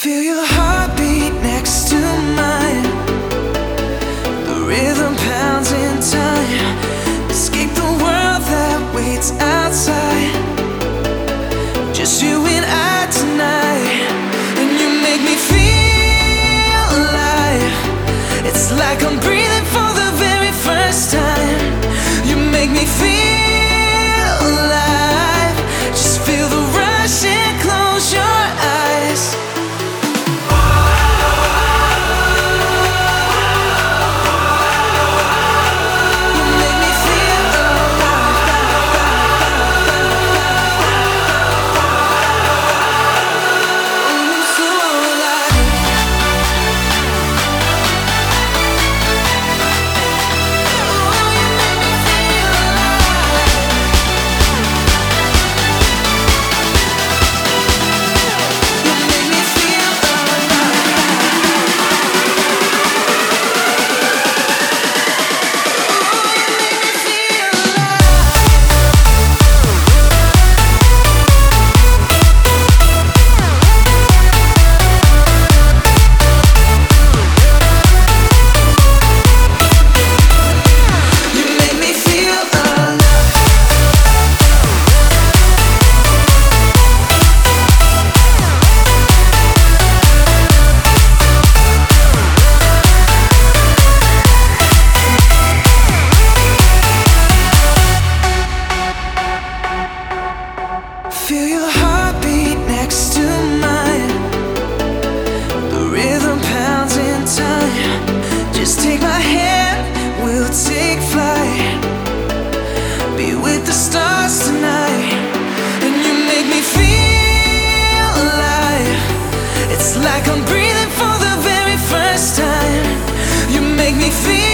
Feel your heartbeat next to mine. The rhythm pounds in time. Escape the world that waits outside. Just you and I tonight. And you make me feel alive. It's like I'm breathing for the very first time. You make me feel alive. Just feel the rush and close your eyes. Feel your heartbeat next to mine. The rhythm pounds in time. Just take my hand, we'll take flight. Be with the stars tonight. And you make me feel alive. It's like I'm breathing for the very first time. You make me feel